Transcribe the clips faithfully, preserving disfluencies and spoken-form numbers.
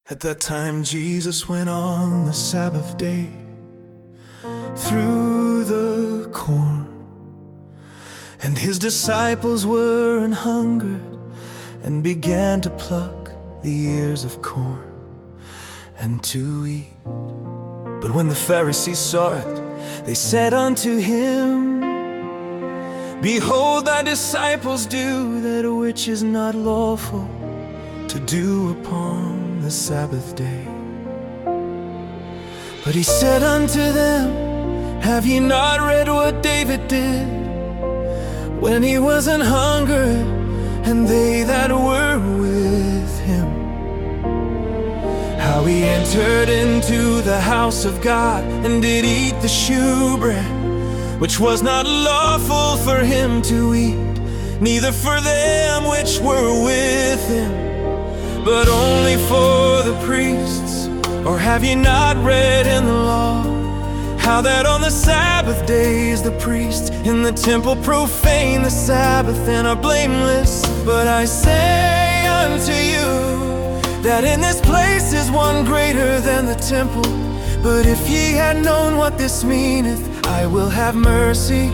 At that time Jesus went on the Sabbath day through the corn, and his disciples were an hungered, and began to pluck the ears of corn and to eat. But when the Pharisees saw it, they said unto him, Behold, thy disciples do that which is not lawful to do upon the Sabbath day. But he said unto them, Have ye not read what David did when he was an hungered, and they that were with him? How he entered into the house of God, and did eat the shewbread, which was not lawful for him to eat, neither for them which were with him, but only for the priests. Or have ye not read in the law, how that on the Sabbath days the priests in the temple profane the Sabbath and are blameless? But I say unto you, that in this place is one greater than the temple. But if ye had known what this meaneth, I will have mercy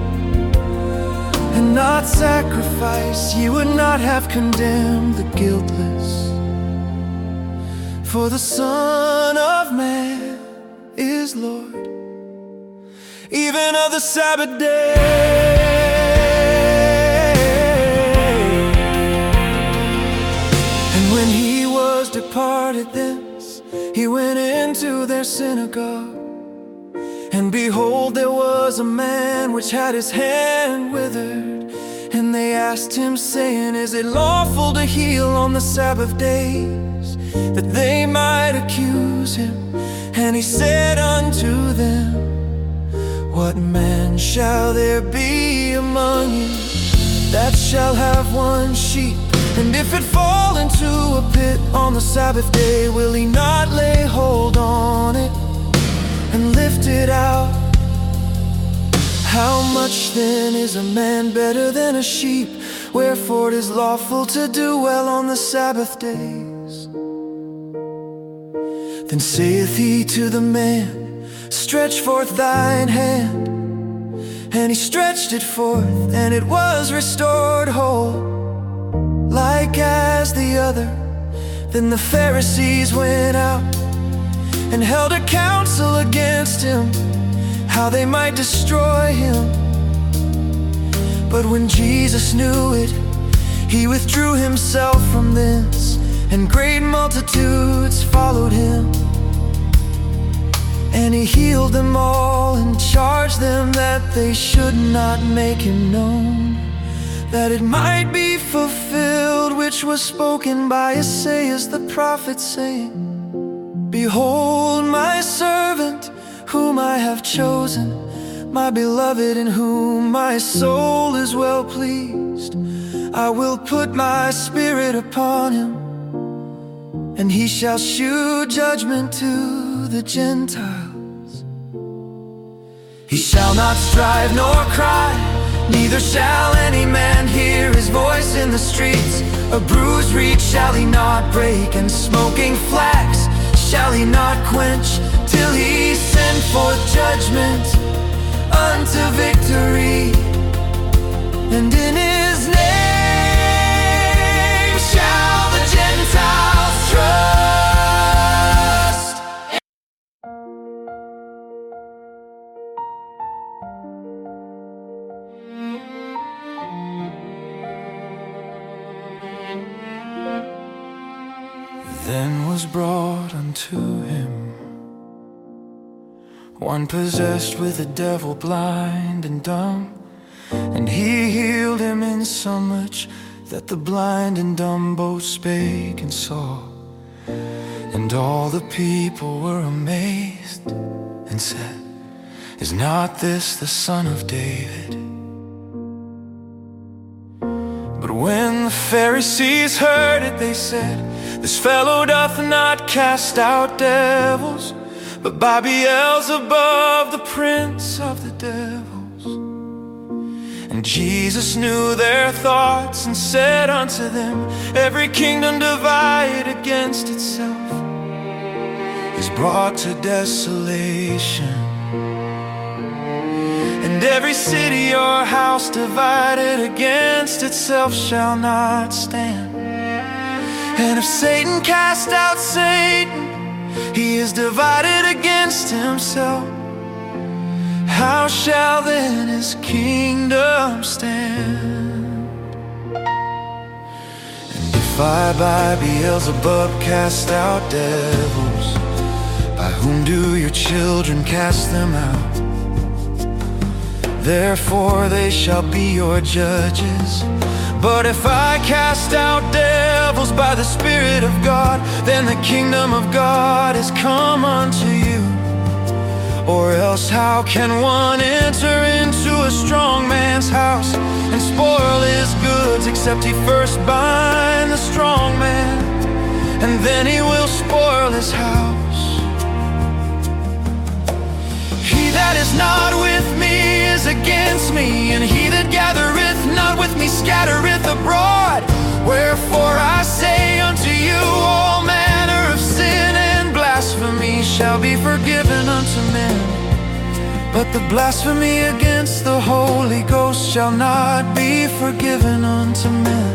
and not sacrifice, ye would not have condemned the guiltless. For the Son of Man is Lord, even of the Sabbath day. And when he was departed thence, he went into their synagogue. And behold, there was a man which had his hand withered. And they asked him, saying, Is it lawful to heal on the Sabbath days? That they might accuse him. And he said unto them, What man shall there be among you that shall have one sheep, and if it fall into a pit on the Sabbath day, will he not lay hold on it and lift it out? How much then is a man better than a sheep? Wherefore it is lawful to do well on the Sabbath days. Then saith he to the man, Stretch forth thine hand. And he stretched it forth, and it was restored whole, like as the other. Then the Pharisees went out and held a council against him, how they might destroy him. But when Jesus knew it, he withdrew himself from thence, and great multitudes followed him. And he healed them all, and charged them that they should not make him known, that it might be fulfilled which was spoken by Esaias the prophet, saying, Behold my servant, whom I have chosen, my beloved, in whom my soul is well pleased. I will put my spirit upon him, and he shall shew judgment to the Gentiles. He shall not strive nor cry, neither shall any man hear his voice in the streets. A bruised reed shall he not break, and smoking flax shall he not quench, till he send forth judgment unto victory. And in his name shall the Gentiles trust. Then was brought unto him one possessed with a devil, blind and dumb, and he healed him insomuch that the blind and dumb both spake and saw. And all the people were amazed, and said, Is not this the Son of David? But when the Pharisees heard it, they said, This fellow doth not cast out devils, but by Beelzebub, the prince of the devils. And Jesus knew their thoughts, and said unto them, Every kingdom divided against itself brought to desolation. And every city or house divided against itself shall not stand. And if Satan cast out Satan, he is divided against himself. How shall then his kingdom stand? And if I by Beelzebub cast out devils, by whom do your children cast them out? Therefore they shall be your judges. But if I cast out devils by the Spirit of God, then the kingdom of God has come unto you. Or else how can one enter into a strong man's house and spoil his goods, except he first bind the strong man, and then he will spoil his house? He that is not with me is against me, and he that gathereth not with me scattereth abroad. Wherefore I say unto you, all manner of sin and blasphemy shall be forgiven unto men, but the blasphemy against the Holy Ghost shall not be forgiven unto men.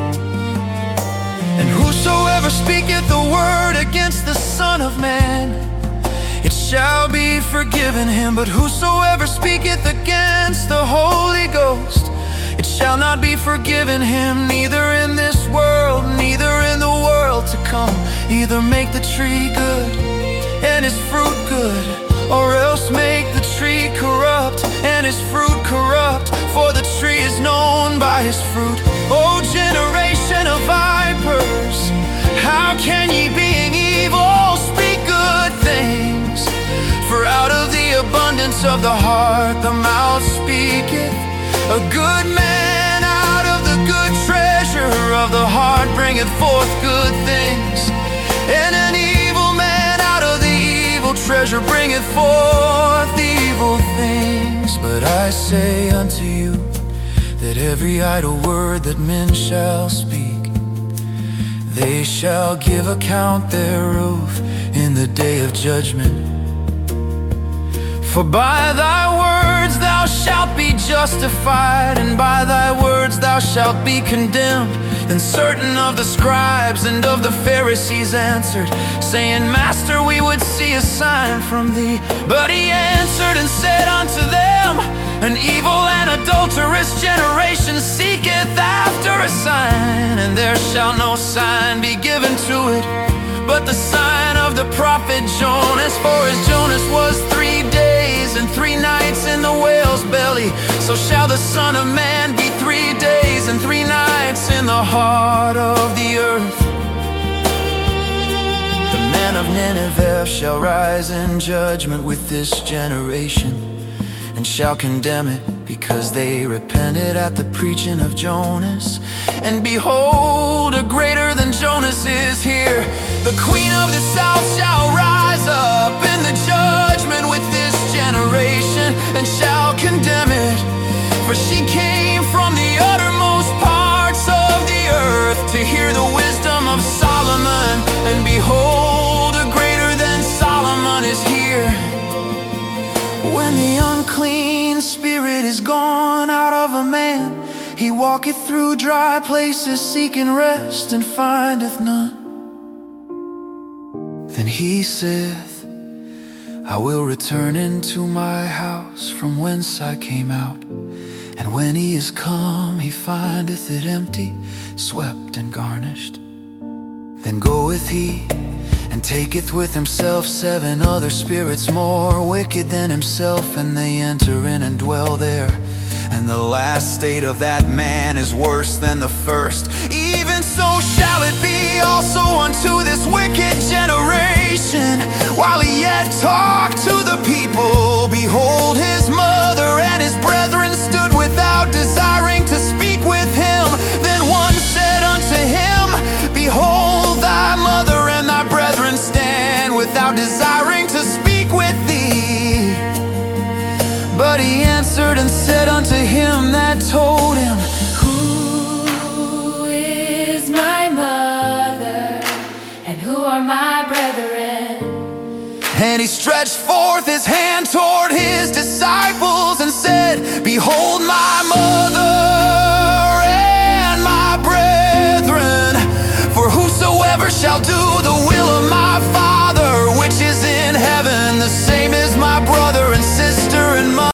And whosoever speaketh the word against the Son of Man, it shall be forgiven him. But whosoever speaketh against the Holy Ghost, it shall not be forgiven him, neither in this world, neither in the world to come. Either make the tree good and his fruit good, or else make the tree corrupt and his fruit corrupt. For the tree is known by his fruit. O generation of vipers, how can ye, being evil, speak good things? For out of the abundance of the heart the mouth speaketh. A good man out of the good treasure of the heart bringeth forth good things, and an evil man out of the evil treasure bringeth forth evil things. But I say unto you, that every idle word that men shall speak, they shall give account thereof in the day of judgment. For by thy words thou shalt be justified, and by thy words thou shalt be condemned. Then certain of the scribes and of the Pharisees answered, saying, Master, we would see a sign from thee. But he answered and said unto them, An evil and adulterous generation seeketh after a sign, and there shall no sign be given to it but the sign of the prophet Jonas. For as Jonas was three days and three nights in the whale's belly, so shall the Son of Man be three days and three nights in the heart of the earth. The man of Nineveh shall rise in judgment with this generation, and shall condemn it, because they repented at the preaching of Jonas. And behold, a greater than Jonas is here. The queen of the south shall rise up in the judgment with this generation, and shall condemn it. For she came from the uttermost parts of the earth to hear the wisdom of Solomon. And behold, a greater than Solomon is here. When the unclean spirit is gone out of a man, he walketh through dry places seeking rest, and findeth none. Then he saith, I will return into my house from whence I came out. And when he is come, he findeth it empty, swept and garnished. Then goeth he and taketh with himself seven other spirits more wicked than himself, and they enter in and dwell there. And the last state of that man is worse than the first. Even so shall it be also unto this wicked generation. While he yet talked to the people, behold, his mother and his brethren stood without, desiring to speak with him. Then one said unto him, Behold, thy mother and thy brethren stand without, desiring to speak with thee. But he answered and said unto him that told him, Who is my mother, and who are my brethren? And he stretched forth his hand toward him